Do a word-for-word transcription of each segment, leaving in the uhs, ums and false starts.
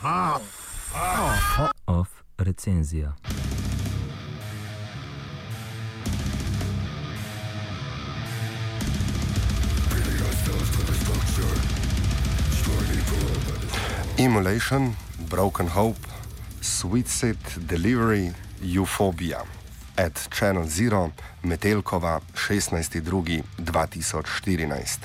Of recenzija. Immolation, Broken Hope, Suicide Delivery, Euphobia. At Channel Zero, Metelkova, šestnajsti drugi dva tisoč štirinajst.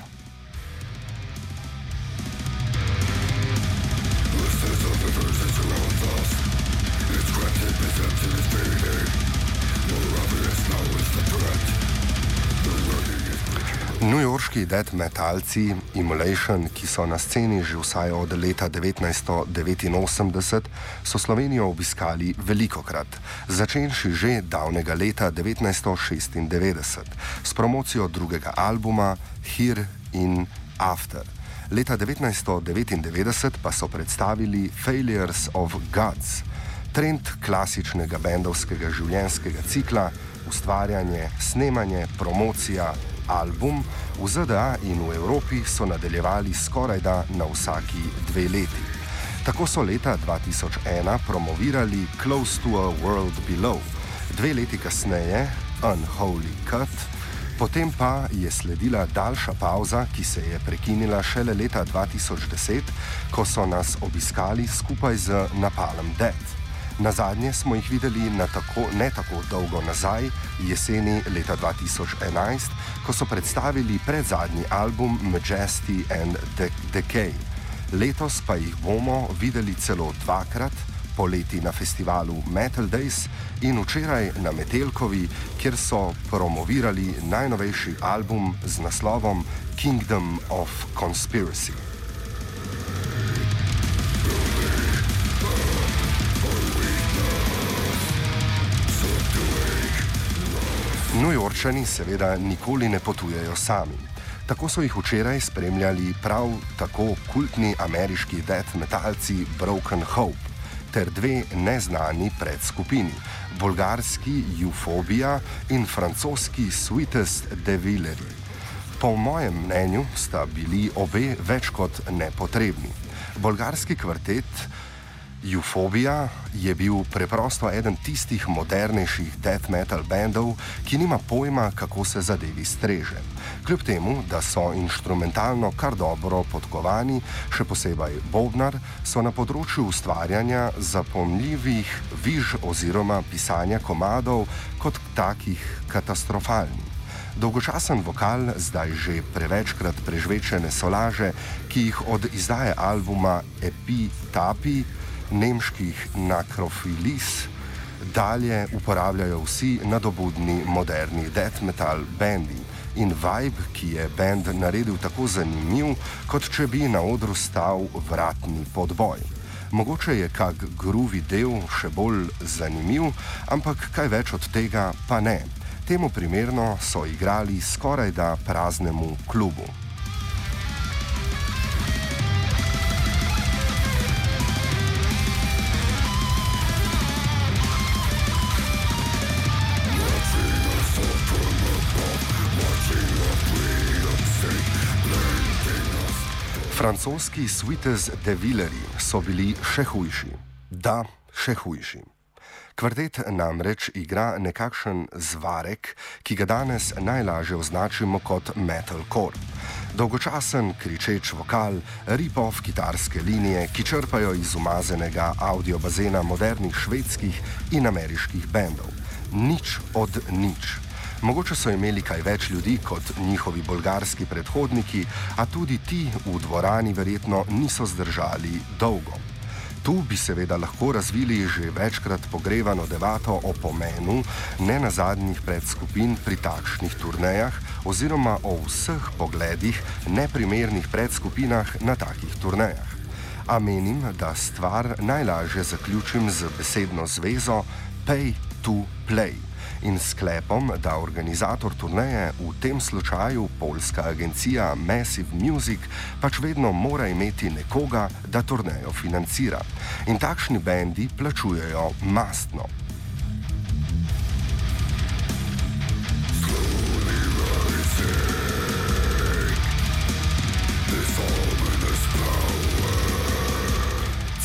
Newyorški death metalci Immolation, ki so na sceni že vsaj od leta devetnajststo devetinosemdeset, so Slovenijo obiskali velikokrat, začenši že davnega leta devetnajststo šestindevetdeset s promocijo drugega albuma Here in After. Leta devetnajststo devetindevetdeset pa so predstavili Failures of Gods, trend klasičnega bendovskega življenjskega cikla, ustvarjanje, snemanje, promocija, album. V Z D A in v Evropi so nadaljevali skorajda na vsaki dve leti. Tako so leta dva tisoč ena promovirali Close to a World Below, dve leti kasneje Unholy Cut, potem pa je sledila daljša pavza, ki se je prekinila šele leta dva tisoč deset, ko so nas obiskali skupaj z Napalm Death. Nazadnje smo jih videli na tako, ne tako dolgo nazaj, jeseni leta dva tisoč enajst, ko so predstavili predzadnji album Majesty and Decay. Letos pa jih bomo videli celo dvakrat, poleti na festivalu Metal Days in včeraj na Metelkovi, kjer so promovirali najnovejši album z naslovom Kingdom of Conspiracy. Newyorčani seveda nikoli ne potujejo sami. Tako so jih včeraj spremljali prav tako kultni ameriški death metalci Broken Hope ter dve neznani predskupini, bolgarski Euphobia in francoski Suicide Delivery. Po mojem mnenju sta bili obe več kot nepotrebni. Bolgarski kvartet Euphobia je bil preprosto eden tistih modernejših death metal bandov, ki nima pojma, kako se zadevi streže. Kljub temu, da so inštrumentalno kar dobro podkovani, še posebej bobnar, so na področju ustvarjanja zapomljivih viž oziroma pisanja komadov kot takih katastrofalni. Dolgočasen vokal, zdaj že prevečkrat prežvečene solaže, ki jih od izdaje albuma Epitapi nemških Necrophilis dalje uporabljajo vsi nadobudni moderni death metal bendi in vibe, ki je band naredil tako zanimiv, kot če bi na odru stal vratni podboj. Mogoče je kak groovy del še bolj zanimiv, ampak kaj več od tega pa ne. Temu primerno so igrali skorajda praznemu klubu. Francoski Suicide Delivery so bili še hujši. Da, še hujši. Kvartet namreč igra nekakšen zvarek, ki ga danes najlažje označimo kot metalcore. Dolgočasen, kričeč vokal, rip-off kitarske linije, ki črpajo iz umazanega audiobazena modernih švedskih in ameriških bendov. Nič od nič. Mogoče so imeli kaj več ljudi kot njihovi bolgarski predhodniki, a tudi ti v dvorani verjetno niso zdržali dolgo. Tu bi seveda lahko razvili že večkrat pogrevano debato o pomenu nenazadnjih predskupin pri takšnih turnejah oziroma o vseh pogledih neprimernih predskupinah na takih turnejah. A menim, da stvar najlažje zaključim z besedno zvezo pay to play in sklepom, da organizator turneje, v tem slučaju poljska agencija Massive Music, pač vedno mora imeti nekoga, da turnejo financira. In takšni bendi plačujejo mastno.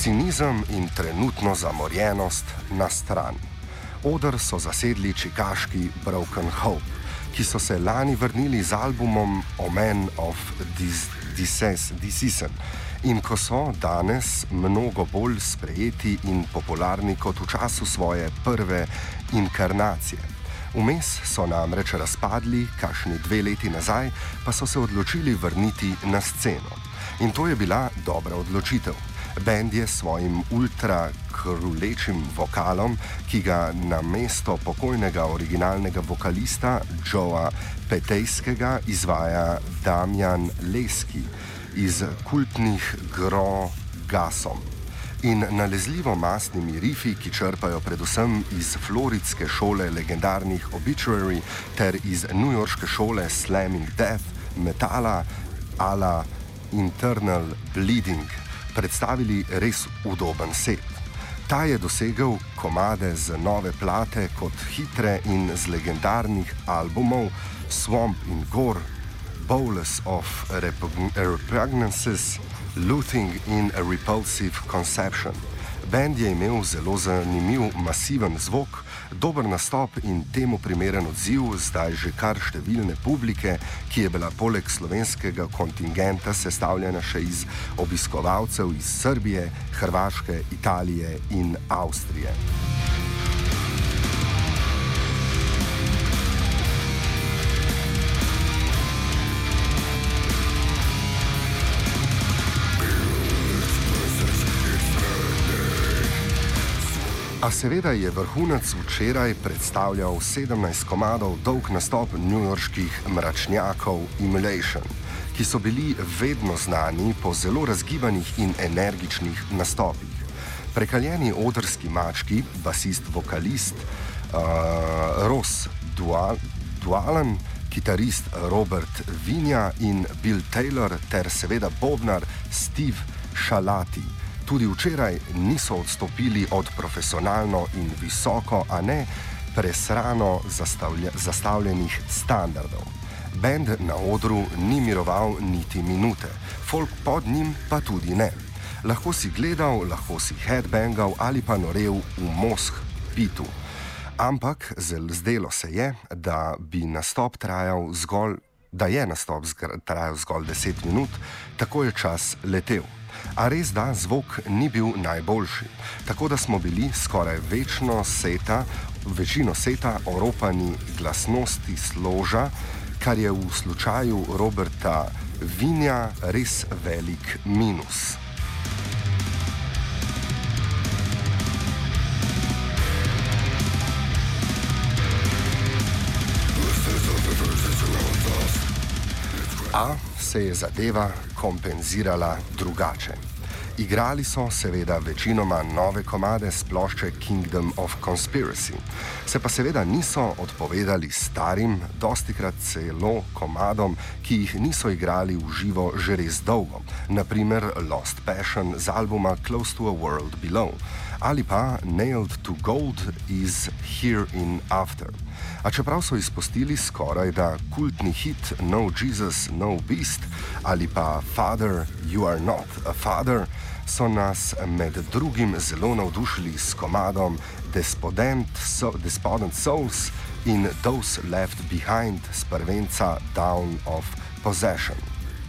cinizem in trenutno zamorjenost na stran. Oder so zasedli čikaški Broken Hope, ki so se lani vrnili z albumom A Man of Dissent in ko so danes mnogo bolj sprejeti in popularni kot v času svoje prve inkarnacije. Vmes so namreč razpadli, kakšni dve leti nazaj pa so se odločili vrniti na sceno. In to je bila dobra odločitev. Band je s svojim ultra-krulečim vokalom, ki ga na mesto pokojnega originalnega vokalista Joea Petejskega izvaja Damjan Leski iz kultnih Gro Gasom in nalezljivo mastnimi rifi, ki črpajo predvsem iz floridske šole legendarnih Obituary ter iz newyorške šole Slamming Death, metala a la Internal Bleeding, predstavili res udoben set. Ta je dosegel komade z nove plate kot hitre in z legendarnih albumov Swamp in Gore, Bowls of Repugnances, Looting in a Repulsive Conception. Band je imel zelo zanimiv, masiven zvok, dober nastop in temu primeren odziv zdaj že kar številne publike, ki je bila poleg slovenskega kontingenta sestavljena še iz obiskovalcev iz Srbije, Hrvaške, Italije in Avstrije. A seveda je vrhunec včeraj predstavljal sedemnajst komadov dolg nastop newyorških mračnjakov Immolation, ki so bili vedno znani po zelo razgibanih in energičnih nastopih. Prekaljeni odrski mački, basist-vokalist uh, Ross Dual, Dualan, kitarist Robert Vinja in Bill Taylor ter seveda bobnar Steve Šalati tudi včeraj niso odstopili od profesionalno in visoko, a ne presrano zastavlja, zastavljenih standardov. Band na odru ni miroval niti minute, folk pod njim pa tudi ne. Lahko si gledal, lahko si headbangal ali pa norel v mozg pitu. Ampak zdelo se je, da bi nastop trajal zgolj, da je nastop trajal zgolj deset minut, tako je čas letel. A res da, zvok ni bil najboljši, tako da smo bili skoraj večno seta, večino seta oropani glasnosti složa, kar je v slučaju Roberta Vinja res velik minus. A se je zadeva kompenzirala drugače. Igrali so seveda večinoma nove komade s plošče Kingdom of Conspiracy, se pa seveda niso odpovedali starim, dostikrat celo komadom, ki jih niso igrali v živo že res dolgo, naprimer Lost Passion z albuma Close to a World Below ali pa Nailed to Gold iz Here in After. A čeprav so izpustili skoraj da kultni hit No Jesus, No Beast ali pa Father, You Are Not a Father, so nas med drugim zelo navdušili s komadom Despondent, so, Despondent Souls in Those Left Behind s prvenca Down of Possession.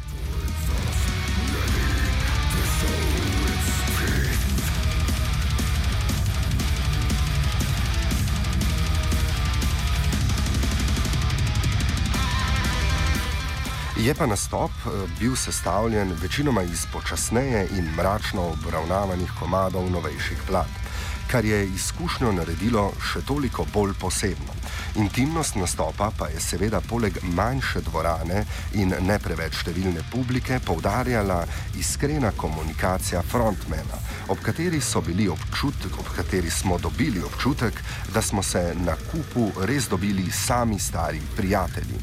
Je pa nastop bil sestavljen večinoma iz počasneje in mračno obravnavanih komadov novejših plat, kar je izkušnjo naredilo še toliko bolj posebno. Intimnost nastopa pa je seveda poleg manjše dvorane in ne preveč številne publike poudarjala iskrena komunikacija frontmana, ob kateri so bili občutek, ob kateri smo dobili občutek, da smo se na kupu res dobili sami stari prijatelji.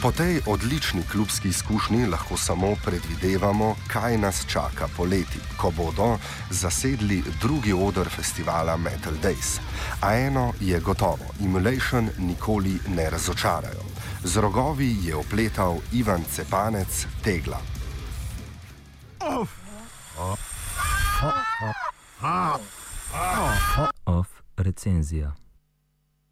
Po tej odlični klubski izkušnji lahko samo predvidevamo, kaj nas čaka poleti, ko bodo zasedli drugi oder festivala Metal Days. A eno je gotovo, Immolation nikoli ne razočarajo. Z rogovi je opletal Ivan Cepanec Tegla. Off recenzija.